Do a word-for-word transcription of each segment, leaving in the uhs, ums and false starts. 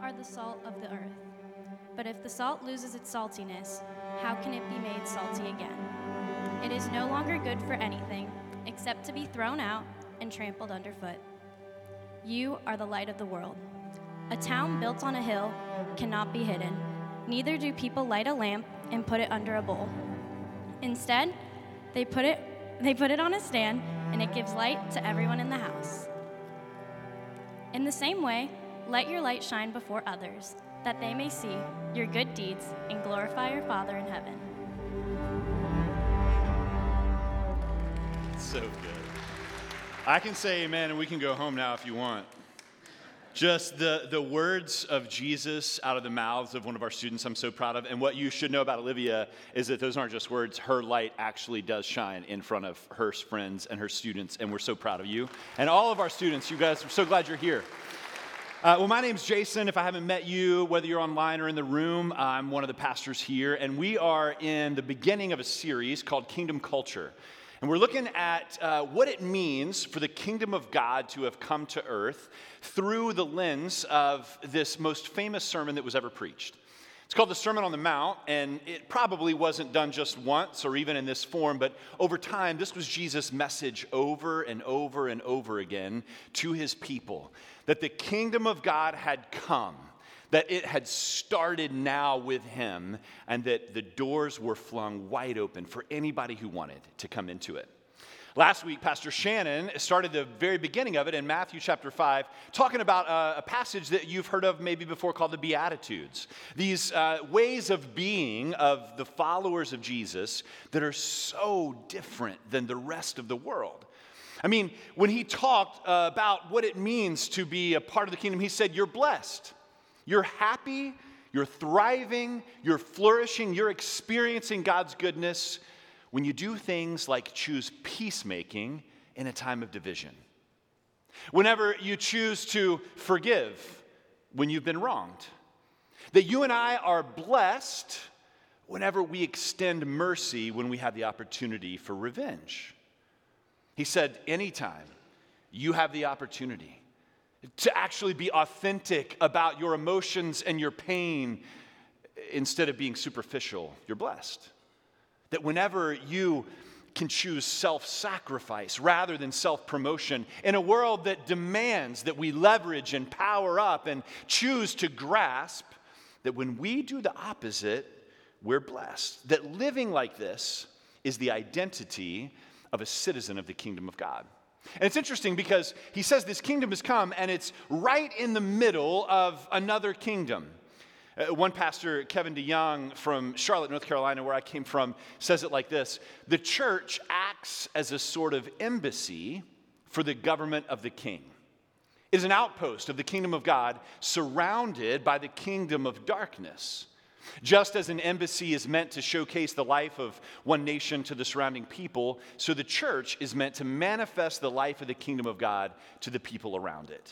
are the salt of the earth. But if the salt loses its saltiness, how can it be made salty again? It is no longer good for anything except to be thrown out and trampled underfoot. You are the light of the world. A town built on a hill cannot be hidden. Neither do people light a lamp and put it under a bowl. Instead, they put it they put it on a stand, and it gives light to everyone in the house. In the same way, let your light shine before others, that they may see your good deeds and glorify your Father in heaven. So good. I can say amen, and we can go home now if you want. Just the, the words of Jesus out of the mouths of one of our students I'm so proud of. And what you should know about Olivia is that those aren't just words. Her light actually does shine in front of her friends and her students, and we're so proud of you. And all of our students, you guys, we're so glad you're here. Uh, well, my name's Jason. If I haven't met you, whether you're online or in the room, I'm one of the pastors here. And we are in the beginning of a series called Kingdom Culture. And we're looking at uh, what it means for the kingdom of God to have come to earth through the lens of this most famous sermon that was ever preached. It's called the Sermon on the Mount, and it probably wasn't done just once or even in this form, but over time, this was Jesus' message over and over and over again to his people, that the kingdom of God had come, that it had started now with him, and that the doors were flung wide open for anybody who wanted to come into it. Last week, Pastor Shannon started the very beginning of it in Matthew chapter five, talking about a, a passage that you've heard of maybe before called the Beatitudes. These uh, ways of being of the followers of Jesus that are so different than the rest of the world. I mean, when he talked uh, about what it means to be a part of the kingdom, he said, you're blessed. You're happy, you're thriving, you're flourishing, you're experiencing God's goodness when you do things like choose peacemaking in a time of division. Whenever you choose to forgive when you've been wronged. That you and I are blessed whenever we extend mercy when we have the opportunity for revenge. He said, anytime you have the opportunity to actually be authentic about your emotions and your pain instead of being superficial, you're blessed. That whenever you can choose self-sacrifice rather than self-promotion in a world that demands that we leverage and power up and choose to grasp, that when we do the opposite, we're blessed. That living like this is the identity of a citizen of the kingdom of God. And it's interesting because he says this kingdom has come and it's right in the middle of another kingdom. Uh, one pastor, Kevin DeYoung from Charlotte, North Carolina, where I came from, says it like this: the church acts as a sort of embassy for the government of the king. It is an outpost of the kingdom of God surrounded by the kingdom of darkness. Just as an embassy is meant to showcase the life of one nation to the surrounding people, so the church is meant to manifest the life of the kingdom of God to the people around it.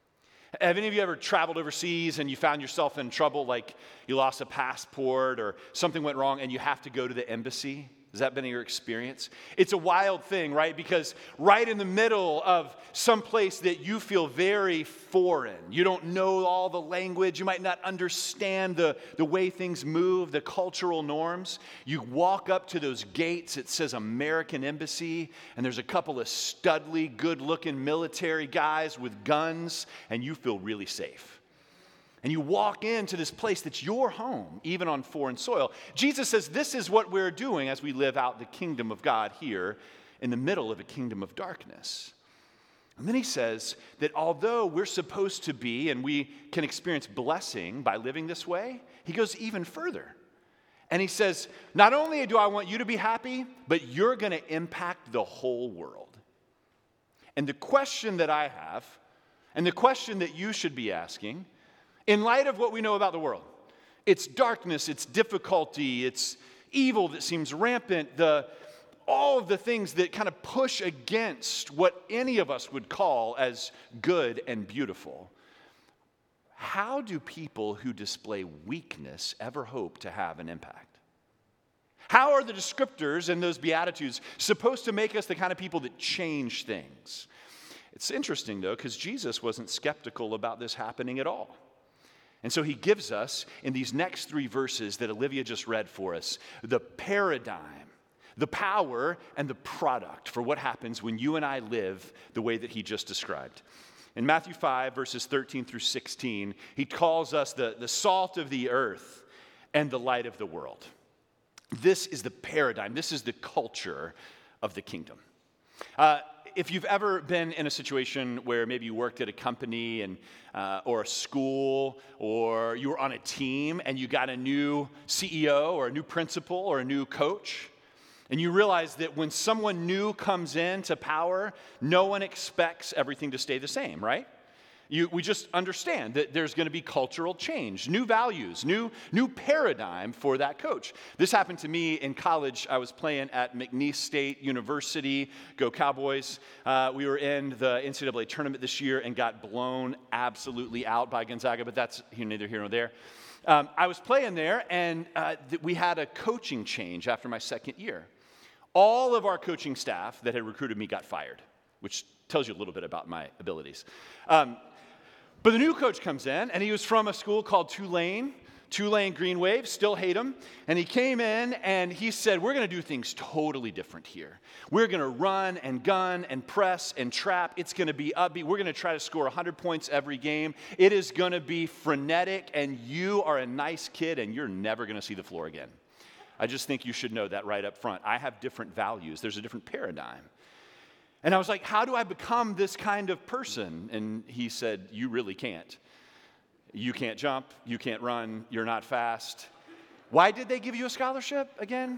Have any of you ever traveled overseas and you found yourself in trouble, like you lost a passport or something went wrong and you have to go to the embassy? Has that been your experience? It's a wild thing, right? Because right in the middle of some place that you feel very foreign, you don't know all the language, you might not understand the, the way things move, the cultural norms. You walk up to those gates, it says American Embassy, and there's a couple of studly, good-looking military guys with guns, and you feel really safe. And you walk into this place that's your home, even on foreign soil. Jesus says this is what we're doing as we live out the kingdom of God here in the middle of a kingdom of darkness. And then he says that although we're supposed to be and we can experience blessing by living this way, he goes even further. And he says, not only do I want you to be happy, but you're going to impact the whole world. And the question that I have, and the question that you should be asking, in light of what we know about the world, it's darkness, it's difficulty, it's evil that seems rampant, the, all of the things that kind of push against what any of us would call as good and beautiful. How do people who display weakness ever hope to have an impact? How are the descriptors in those Beatitudes supposed to make us the kind of people that change things? It's interesting, though, because Jesus wasn't skeptical about this happening at all. And so he gives us, in these next three verses that Olivia just read for us, the paradigm, the power, and the product for what happens when you and I live the way that he just described. In Matthew five, verses thirteen through sixteen, he calls us the, the salt of the earth and the light of the world. This is the paradigm. This is the culture of the kingdom. Uh, if you've ever been in a situation where maybe you worked at a company and uh, or a school, or you were on a team and you got a new C E O or a new principal or a new coach, and you realize that when someone new comes into power, no one expects everything to stay the same, right? You, we just understand that there's going to be cultural change, new values, new, new paradigm for that coach. This happened to me in college. I was playing at McNeese State University. Go Cowboys. Uh, we were in the N C double A tournament this year and got blown absolutely out by Gonzaga, but that's neither here nor there. Um, I was playing there, and uh, th- we had a coaching change after my second year. All of our coaching staff that had recruited me got fired, which tells you a little bit about my abilities. Um, But the new coach comes in, and he was from a school called Tulane, Tulane Green Wave, still hate him. And he came in, and he said, we're going to do things totally different here. We're going to run and gun and press and trap. It's going to be upbeat. We're going to try to score one hundred points every game. It is going to be frenetic, and you are a nice kid, and you're never going to see the floor again. I just think you should know that right up front. I have different values. There's a different paradigm. And I was like, how do I become this kind of person? And he said, you really can't. You can't jump, you can't run, you're not fast. Why did they give you a scholarship again?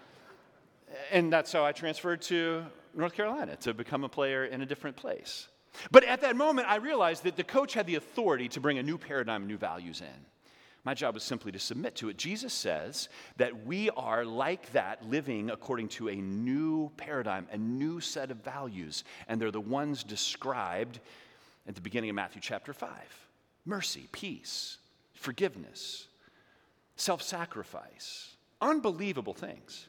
And that's how I transferred to North Carolina, to become a player in a different place. But at that moment, I realized that the coach had the authority to bring a new paradigm, new values in. My job was simply to submit to it. Jesus says that we are like that, living according to a new paradigm, a new set of values. And they're the ones described at the beginning of Matthew chapter five. Mercy, peace, forgiveness, self-sacrifice, unbelievable things.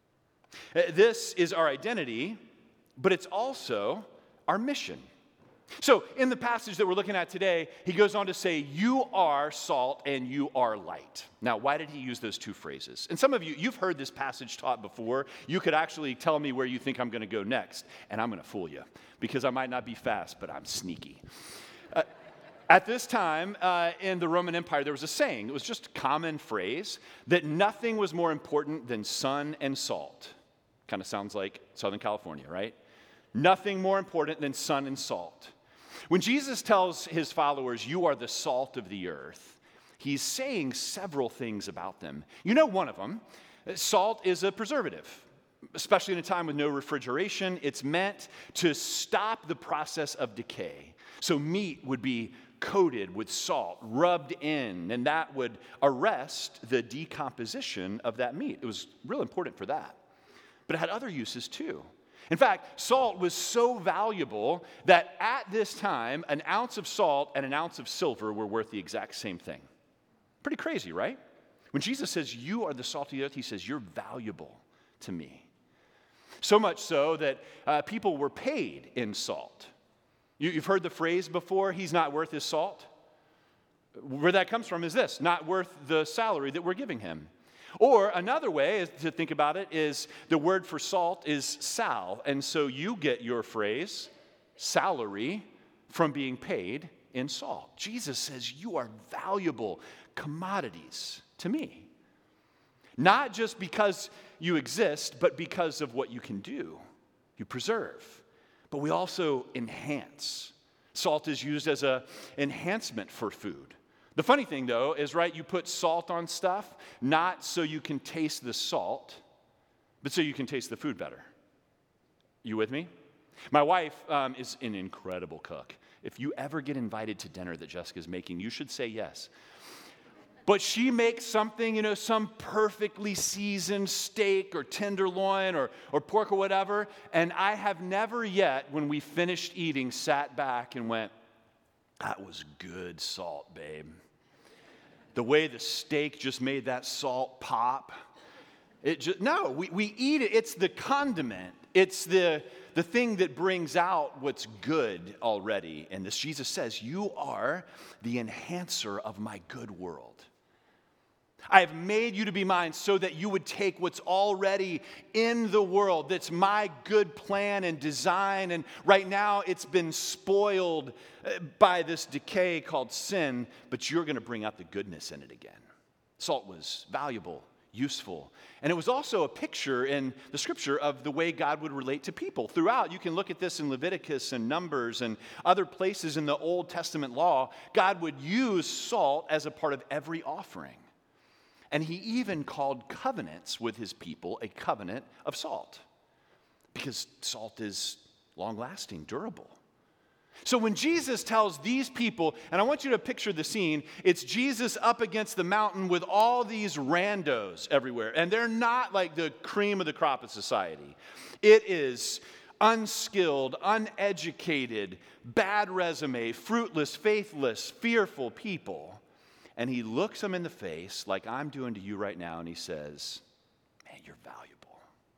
This is our identity, but it's also our mission. So in the passage that we're looking at today, he goes on to say, you are salt and you are light. Now, why did he use those two phrases? And some of you, you've heard this passage taught before. You could actually tell me where you think I'm going to go next, and I'm going to fool you, because I might not be fast, but I'm sneaky. Uh, At this time uh, in the Roman Empire, there was a saying, it was just a common phrase, that nothing was more important than sun and salt. Kind of sounds like Southern California, right? Nothing more important than sun and salt. When Jesus tells his followers, you are the salt of the earth, he's saying several things about them. You know one of them, salt is a preservative. Especially in a time with no refrigeration, it's meant to stop the process of decay. So meat would be coated with salt, rubbed in, and that would arrest the decomposition of that meat. It was real important for that. But it had other uses too. In fact, salt was so valuable that at this time, an ounce of salt and an ounce of silver were worth the exact same thing. Pretty crazy, right? When Jesus says, you are the salt of the earth, he says, you're valuable to me. So much so that uh, people were paid in salt. You, you've heard the phrase before, he's not worth his salt. Where that comes from is this, not worth the salary that we're giving him. Or another way is to think about it is the word for salt is sal. And so you get your phrase, salary, from being paid in salt. Jesus says you are valuable commodities to me. Not just because you exist, but because of what you can do. You preserve. But we also enhance. Salt is used as an enhancement for food. The funny thing, though, is, right, you put salt on stuff, not so you can taste the salt, but so you can taste the food better. You with me? My wife um, is an incredible cook. If you ever get invited to dinner that Jessica's making, you should say yes. But she makes something, you know, some perfectly seasoned steak or tenderloin or, or pork or whatever, and I have never yet, when we finished eating, sat back and went, that was good salt, babe. The way the steak just made that salt pop. It just, no, we, we eat it. It's the condiment. It's the, the thing that brings out what's good already in this. Jesus says, you are the enhancer of my good world. I have made you to be mine so that you would take what's already in the world, that's my good plan and design, and right now it's been spoiled by this decay called sin, but you're going to bring out the goodness in it again. Salt was valuable, useful, and it was also a picture in the scripture of the way God would relate to people. Throughout, you can look at this in Leviticus and Numbers and other places in the Old Testament law. God would use salt as a part of every offering. And he even called covenants with his people a covenant of salt, because salt is long-lasting, durable. So when Jesus tells these people, and I want you to picture the scene, it's Jesus up against the mountain with all these randos everywhere, and they're not like the cream of the crop of society. It is unskilled, uneducated, bad resume, fruitless, faithless, fearful people. And he looks them in the face like I'm doing to you right now, and he says, man, you're valuable.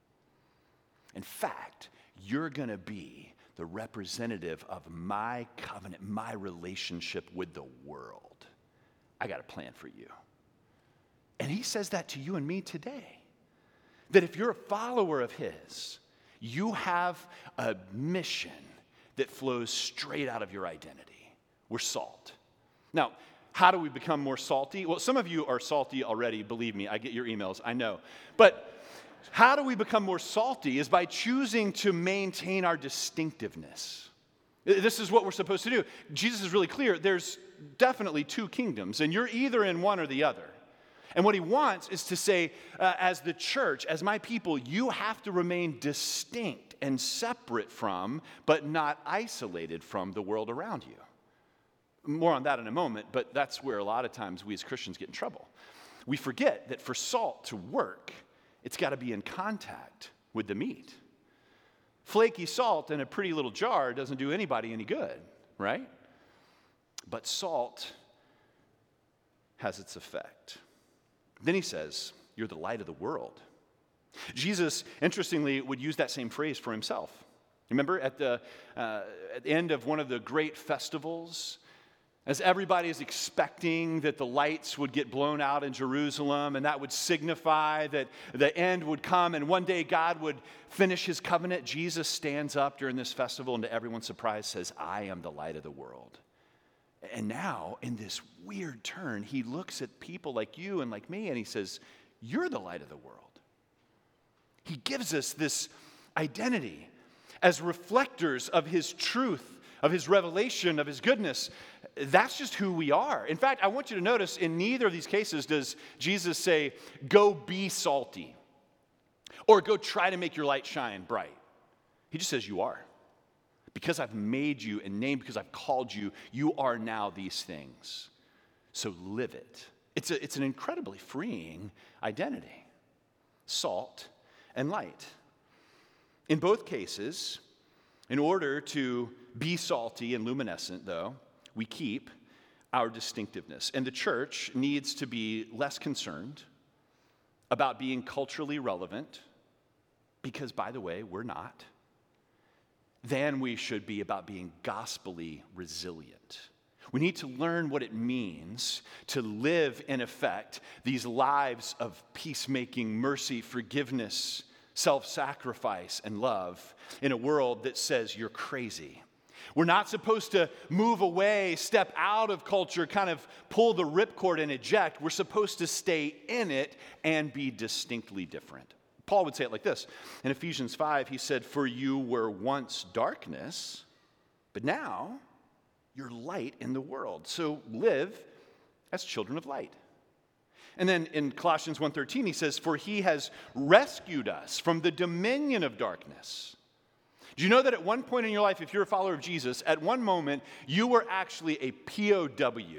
In fact, you're going to be the representative of my covenant, my relationship with the world. I got a plan for you. And he says that to you and me today. That if you're a follower of his, you have a mission that flows straight out of your identity. We're salt. Now, how do we become more salty? Well, some of you are salty already, believe me. I get your emails, I know. But how do we become more salty is by choosing to maintain our distinctiveness. This is what we're supposed to do. Jesus is really clear. There's definitely two kingdoms, and you're either in one or the other. And what he wants is to say, uh, as the church, as my people, you have to remain distinct and separate from, but not isolated from the world around you. More on that in a moment, but that's where a lot of times we as Christians get in trouble. We forget that for salt to work, it's got to be in contact with the meat. Flaky salt in a pretty little jar doesn't do anybody any good, right? But salt has its effect. Then he says, you're the light of the world. Jesus, interestingly, would use that same phrase for himself. Remember at the, uh, at the end of one of the great festivals, as everybody is expecting that the lights would get blown out in Jerusalem, and that would signify that the end would come, and one day God would finish his covenant, Jesus stands up during this festival, and to everyone's surprise says, I am the light of the world. And now, in this weird turn, he looks at people like you and like me, and he says, you're the light of the world. He gives us this identity as reflectors of his truth, of his revelation, of his goodness. That's just who we are. In fact, I want you to notice in neither of these cases does Jesus say, go be salty, or go try to make your light shine bright. He just says you are. Because I've made you and named, because I've called you, you are now these things. So live it. It's, a, it's an incredibly freeing identity. Salt and light. In both cases, in order to be salty and luminescent, though, we keep our distinctiveness. And the church needs to be less concerned about being culturally relevant, because, by the way, we're not, than we should be about being gospelly resilient. We need to learn what it means to live, in effect, these lives of peacemaking, mercy, forgiveness, self-sacrifice, and love in a world that says you're crazy. We're not supposed to move away, step out of culture, kind of pull the ripcord and eject. We're supposed to stay in it and be distinctly different. Paul would say it like this. In Ephesians five, he said, for you were once darkness, but now you're light in the world. So live as children of light. And then in Colossians one thirteen, he says, for he has rescued us from the dominion of darkness. Do you know that at one point in your life, if you're a follower of Jesus, at one moment, you were actually a P O W,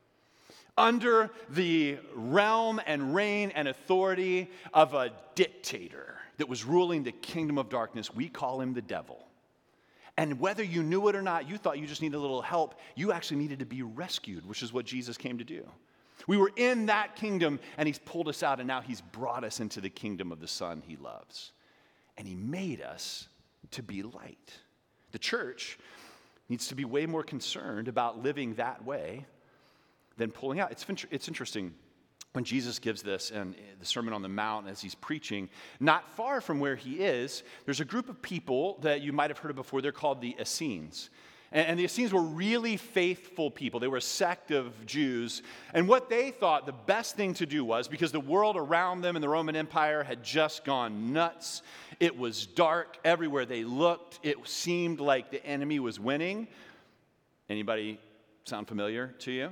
under the realm and reign and authority of a dictator that was ruling the kingdom of darkness? We call him the devil. And whether you knew it or not, you thought you just needed a little help. You actually needed to be rescued, which is what Jesus came to do. We were in that kingdom, and he's pulled us out, and now he's brought us into the kingdom of the Son he loves. And he made us to be light. The church needs to be way more concerned about living that way than pulling out. It's, it's interesting when Jesus gives this and the Sermon on the Mount as he's preaching, not far from where he is, there's a group of people that you might have heard of before. They're called the Essenes. And, and the Essenes were really faithful people. They were a sect of Jews. And what they thought the best thing to do was, because the world around them in the Roman Empire had just gone nuts, it was dark everywhere they looked. It seemed like the enemy was winning. Anybody sound familiar to you?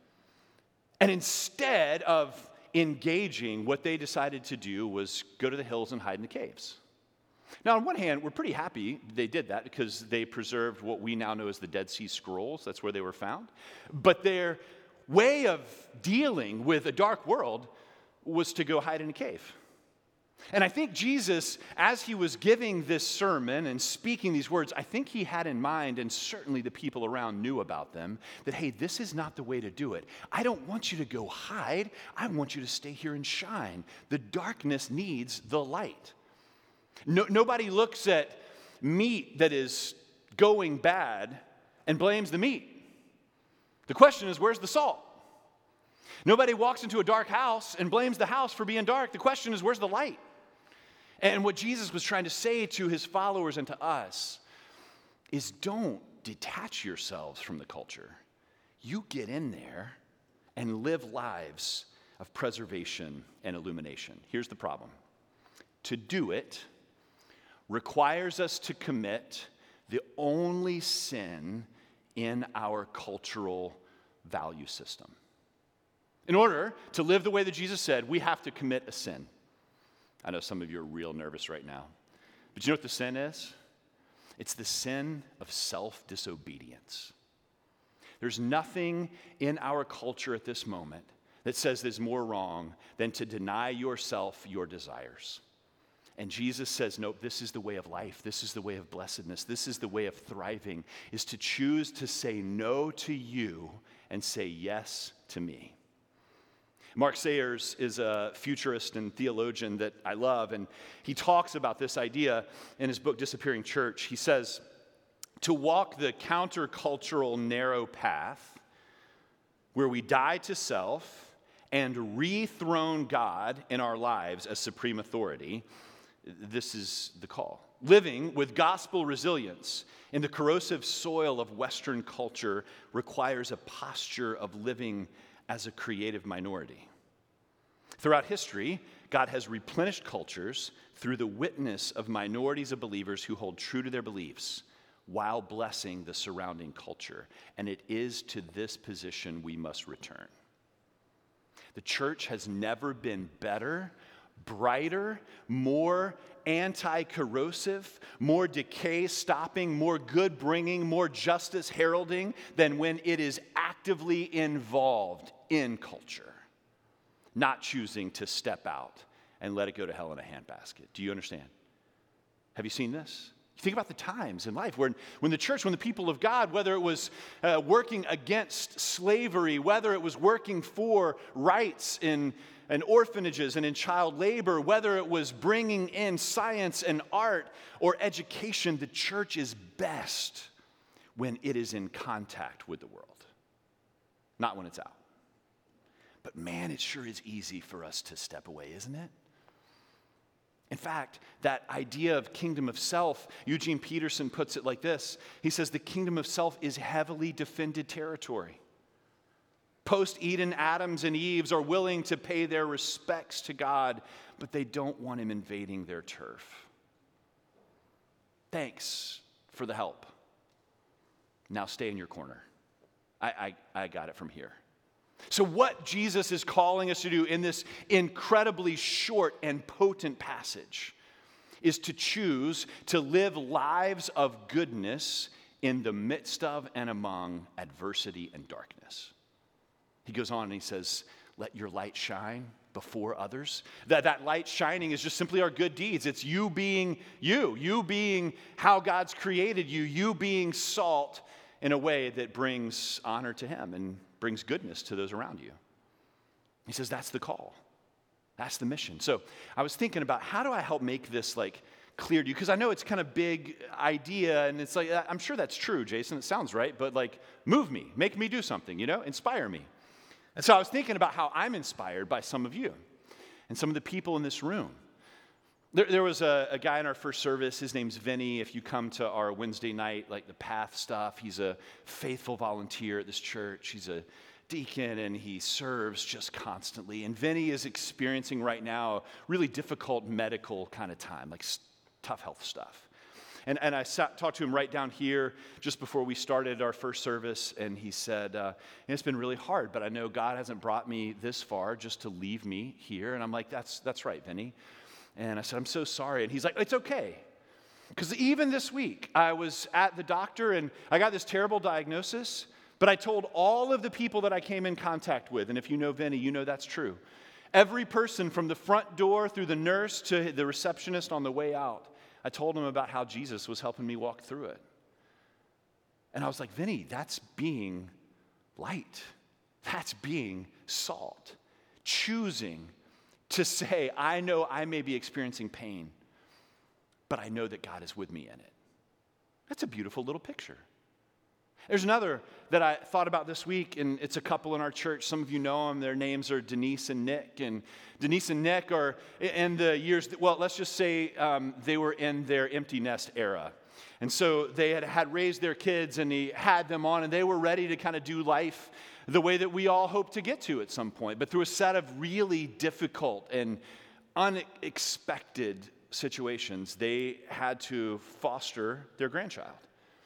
And instead of engaging, what they decided to do was go to the hills and hide in the caves. Now, on one hand, we're pretty happy they did that because they preserved what we now know as the Dead Sea Scrolls. That's where they were found. But their way of dealing with a dark world was to go hide in a cave. And I think Jesus, as he was giving this sermon and speaking these words, I think he had in mind, and certainly the people around knew about them, that, hey, this is not the way to do it. I don't want you to go hide. I want you to stay here and shine. The darkness needs the light. No, nobody looks at meat that is going bad and blames the meat. The question is, where's the salt? Nobody walks into a dark house and blames the house for being dark. The question is, where's the light? And what Jesus was trying to say to his followers and to us is, don't detach yourselves from the culture. You get in there and live lives of preservation and illumination. Here's the problem. To do it requires us to commit the only sin in our cultural value system. In order to live the way that Jesus said, we have to commit a sin. I know some of you are real nervous right now. But you know what the sin is? It's the sin of self-disobedience. There's nothing in our culture at this moment that says there's more wrong than to deny yourself your desires. And Jesus says, nope, this is the way of life. This is the way of blessedness. This is the way of thriving, is to choose to say no to you and say yes to me. Mark Sayers is a futurist and theologian that I love, and he talks about this idea in his book, Disappearing Church. He says, to walk the countercultural narrow path where we die to self and rethrone God in our lives as supreme authority, this is the call. Living with gospel resilience in the corrosive soil of Western culture requires a posture of living as a creative minority. Throughout history, God has replenished cultures through the witness of minorities of believers who hold true to their beliefs while blessing the surrounding culture. And it is to this position we must return. The church has never been better, brighter, more anti-corrosive, more decay-stopping, more good-bringing, more justice-heralding than when it is actively involved in culture, not choosing to step out and let it go to hell in a handbasket. Do you understand? Have you seen this? Think about the times in life when, when the church, when the people of God, whether it was uh, working against slavery, whether it was working for rights in, in orphanages and in child labor, whether it was bringing in science and art or education, the church is best when it is in contact with the world, not when it's out. But man, it sure is easy for us to step away, isn't it? In fact, that idea of kingdom of self, Eugene Peterson puts it like this. He says the kingdom of self is heavily defended territory. Post-Eden Adams and Eves are willing to pay their respects to God, but they don't want him invading their turf. Thanks for the help. Now stay in your corner. I, I, I got it from here. So what Jesus is calling us to do in this incredibly short and potent passage is to choose to live lives of goodness in the midst of and among adversity and darkness. He goes on and he says, let your light shine before others. That, that light shining is just simply our good deeds. It's you being you, you being how God's created you, you being salt in a way that brings honor to him and brings goodness to those around you. He says that's the call. That's the mission. So I was thinking about how do I help make this like clear to you? Because I know it's kind of big idea, and it's like, I'm sure that's true, Jason. It sounds right, but like, move me, make me do something, you know, inspire me. And so I was thinking about how I'm inspired by some of you and some of the people in this room. There, there was a, a guy in our first service, his name's Vinny. If you come to our Wednesday night, like the Path stuff, he's a faithful volunteer at this church. He's a deacon, and he serves just constantly. And Vinny is experiencing right now a really difficult medical kind of time, like tough health stuff. And, and I sat, talked to him right down here just before we started our first service, and he said, uh, it's been really hard, but I know God hasn't brought me this far just to leave me here. And I'm like, that's, that's right, Vinny. And I said, I'm so sorry. And he's like, it's okay. Because even this week, I was at the doctor, and I got this terrible diagnosis, but I told all of the people that I came in contact with, and if you know Vinny, you know that's true. Every person from the front door through the nurse to the receptionist on the way out, I told them about how Jesus was helping me walk through it. And I was like, Vinny, that's being light. That's being salt. Choosing to say, I know I may be experiencing pain, but I know that God is with me in it. That's a beautiful little picture. There's another that I thought about this week, and it's a couple in our church. Some of you know them. Their names are Denise and Nick. And Denise and Nick are in the years, that, well, let's just say um, they were in their empty nest era. And so they had, had raised their kids, and he had them on, and they were ready to kind of do life the way that we all hope to get to at some point, but through a set of really difficult and unexpected situations, they had to foster their grandchild.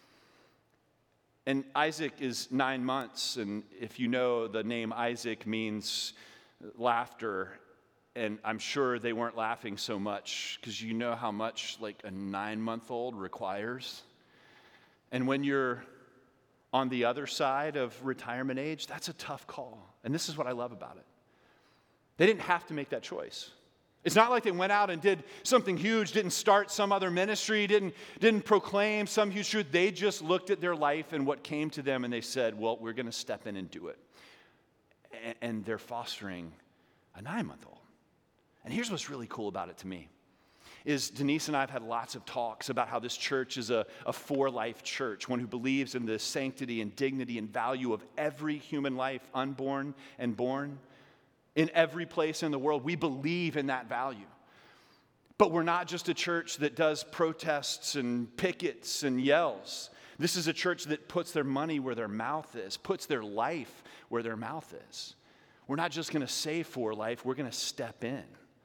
And Isaac is nine months, and if you know, the name Isaac means laughter, and I'm sure they weren't laughing so much because you know how much like a nine-month-old requires. And when you're on the other side of retirement age, that's a tough call. And this is what I love about it. They didn't have to make that choice. It's not like they went out and did something huge, didn't start some other ministry, didn't, didn't proclaim some huge truth. They just looked at their life and what came to them, and they said, well, we're going to step in and do it. And, and they're fostering a nine-month-old. And here's what's really cool about it to me, is Denise and I have had lots of talks about how this church is a, a for-life church, one who believes in the sanctity and dignity and value of every human life, unborn and born. In every place in the world, we believe in that value. But we're not just a church that does protests and pickets and yells. This is a church that puts their money where their mouth is, puts their life where their mouth is. We're not just going to say for life, we're going to step in.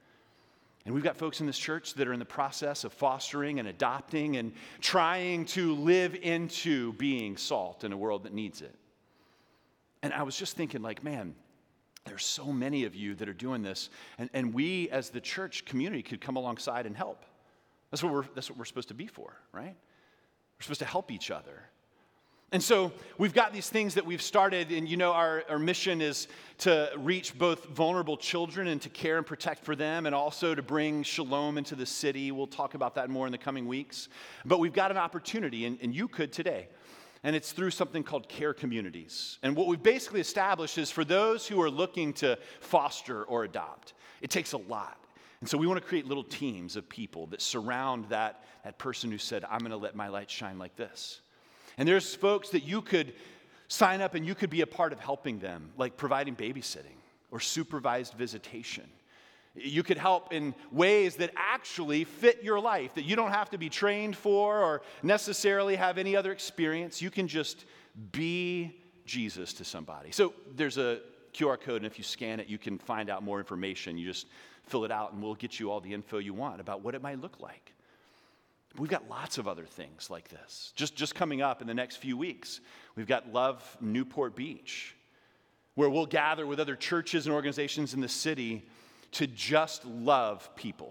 And we've got folks in this church that are in the process of fostering and adopting and trying to live into being salt in a world that needs it. And I was just thinking, like, man, there's so many of you that are doing this, and, and we as the church community could come alongside and help. That's what we're, that's what we're supposed to be for, right? We're supposed to help each other. And so we've got these things that we've started, and you know our, our mission is to reach both vulnerable children and to care and protect for them, and also to bring shalom into the city. We'll talk about that more in the coming weeks. But we've got an opportunity, and, and you could today. And it's through something called care communities. And what we've basically established is for those who are looking to foster or adopt, it takes a lot. And so we want to create little teams of people that surround that, that person who said, I'm going to let my light shine like this. And there's folks that you could sign up and you could be a part of helping them, like providing babysitting or supervised visitation. You could help in ways that actually fit your life, that you don't have to be trained for or necessarily have any other experience. You can just be Jesus to somebody. So there's a Q R code, and if you scan it, you can find out more information. You just fill it out, and we'll get you all the info you want about what it might look like. We've got lots of other things like this. Just, just coming up in the next few weeks, we've got Love Newport Beach, where we'll gather with other churches and organizations in the city to just love people.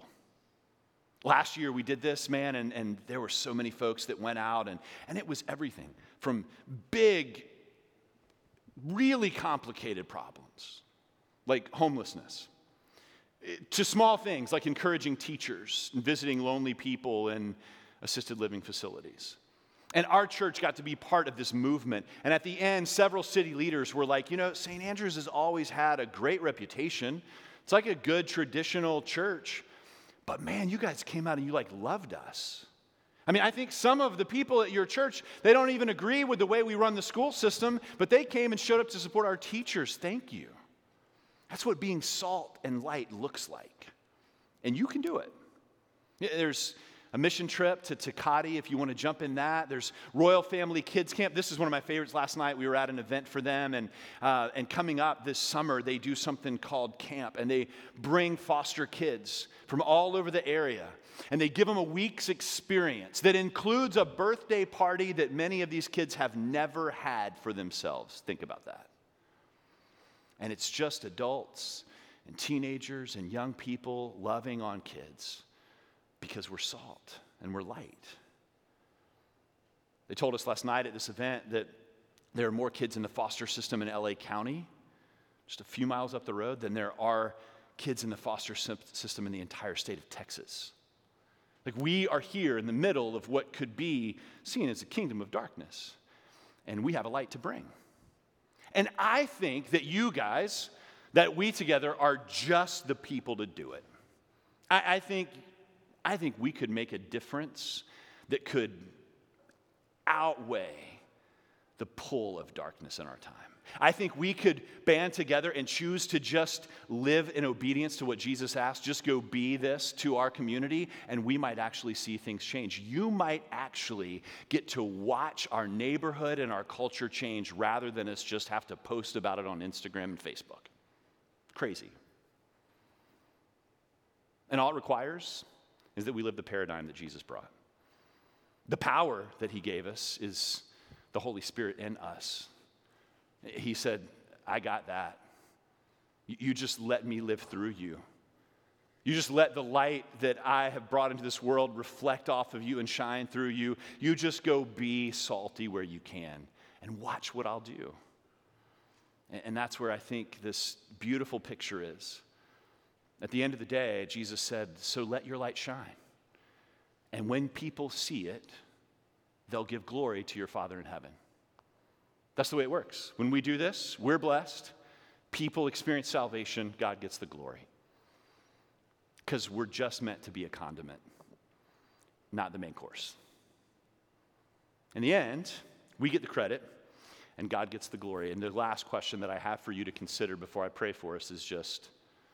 Last year we did this, man, and, and there were so many folks that went out, and, and it was everything from big, really complicated problems, like homelessness, to small things like encouraging teachers and visiting lonely people in assisted living facilities. And our church got to be part of this movement. And at the end, several city leaders were like, you know, Saint Andrews has always had a great reputation. It's like a good traditional church, But man, you guys came out and you like loved us. I mean, I think some of the people at your church, they don't even agree with the way we run the school system, but they came and showed up to support our teachers. Thank you. That's what being salt and light looks like. And you can do it. There's a mission trip to Takati if you want to jump in that. There's Royal Family Kids Camp. This is one of my favorites. Last night we were at an event for them, and uh, and coming up this summer they do something called camp, and they bring foster kids from all over the area, and they give them a week's experience that includes a birthday party that many of these kids have never had for themselves. Think about that. And it's just adults and teenagers and young people loving on kids. Because we're salt and we're light. They told us last night at this event that there are more kids in the foster system in L A County, just a few miles up the road, than there are kids in the foster system in the entire state of Texas. Like, we are here in the middle of what could be seen as a kingdom of darkness, and we have a light to bring. And I think that you guys, that we together are just the people to do it. I, I think I think we could make a difference that could outweigh the pull of darkness in our time. I think we could band together and choose to just live in obedience to what Jesus asked, just go be this to our community, and we might actually see things change. You might actually get to watch our neighborhood and our culture change rather than us just have to post about it on Instagram and Facebook. Crazy. And all it requires is that we live the paradigm that Jesus brought. The power that he gave us is the Holy Spirit in us. He said, I got that. You just let me live through you. You just let the light that I have brought into this world reflect off of you and shine through you. You just go be salty where you can and watch what I'll do. And that's where I think this beautiful picture is. At the end of the day, Jesus said, so let your light shine. And when people see it, they'll give glory to your Father in heaven. That's the way it works. When we do this, we're blessed. People experience salvation. God gets the glory. Because we're just meant to be a condiment, not the main course. In the end, we get the credit, and God gets the glory. And the last question that I have for you to consider before I pray for us is just,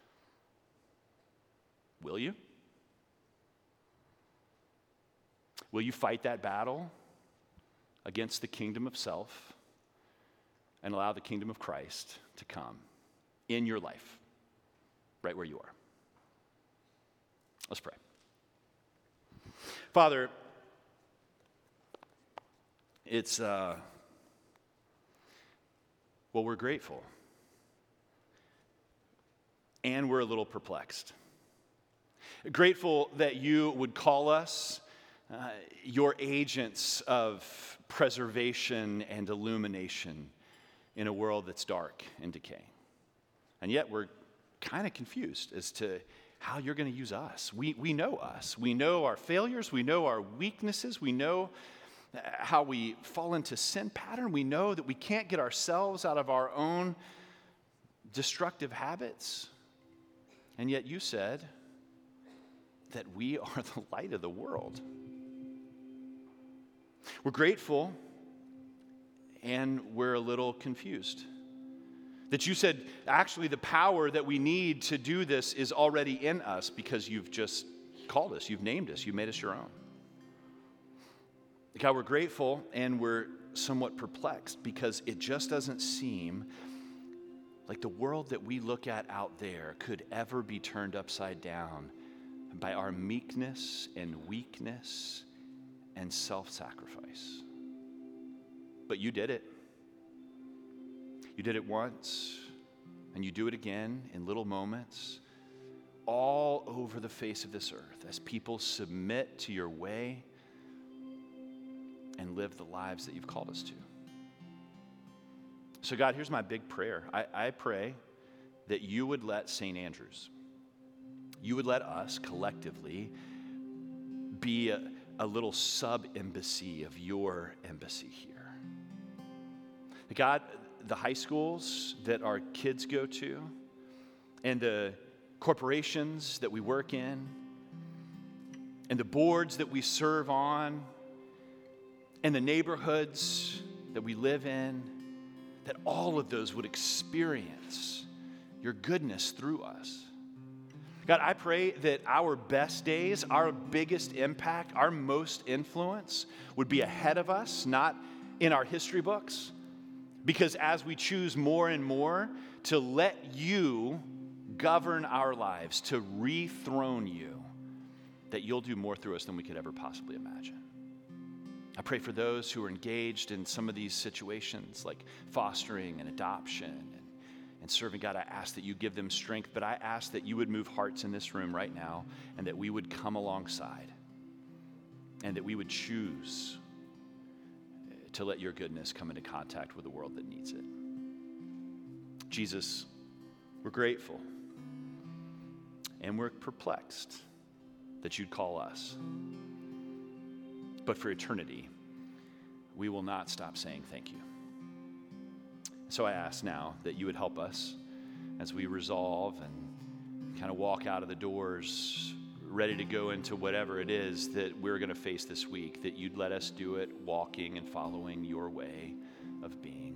will you? Will you fight that battle against the kingdom of self and allow the kingdom of Christ to come in your life, right where you are? Let's pray. Father, it's, uh, well, we're grateful. And we're a little perplexed. Grateful that you would call us uh, your agents of preservation and illumination in a world that's dark and decay. And yet we're kind of confused as to how you're going to use us. We, we know us. We know our failures. We know our weaknesses. We know how we fall into sin pattern. We know that we can't get ourselves out of our own destructive habits. And yet you said that we are the light of the world. We're grateful, and we're a little confused. That you said, actually, the power that we need to do this is already in us because you've just called us, you've named us, you've made us your own. God, we're grateful, and we're somewhat perplexed because it just doesn't seem like the world that we look at out there could ever be turned upside down by our meekness and weakness and self-sacrifice. But you did it. You did it once, and you do it again in little moments all over the face of this earth as people submit to your way and live the lives that you've called us to. So God, here's my big prayer. I, I pray that you would let Saint Andrews, you would let us collectively be a, a little sub-embassy of your embassy here. God, the high schools that our kids go to and the corporations that we work in and the boards that we serve on and the neighborhoods that we live in, that all of those would experience your goodness through us. God, I pray that our best days, our biggest impact, our most influence would be ahead of us, not in our history books. Because as we choose more and more to let you govern our lives, to rethrone you, that you'll do more through us than we could ever possibly imagine. I pray for those who are engaged in some of these situations like fostering and adoption and, and serving. God, I ask that you give them strength, but I ask that you would move hearts in this room right now and that we would come alongside and that we would choose to let your goodness come into contact with a world that needs it. Jesus, we're grateful and we're perplexed that you'd call us. But for eternity, we will not stop saying thank you. So I ask now that you would help us as we resolve and kind of walk out of the doors ready to go into whatever it is that we're going to face this week, that you'd let us do it walking and following your way of being.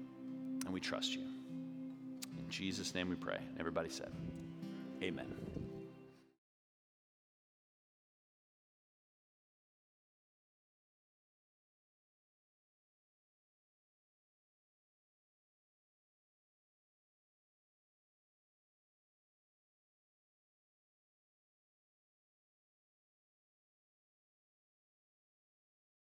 And we trust you. In Jesus' name we pray. Everybody said, amen.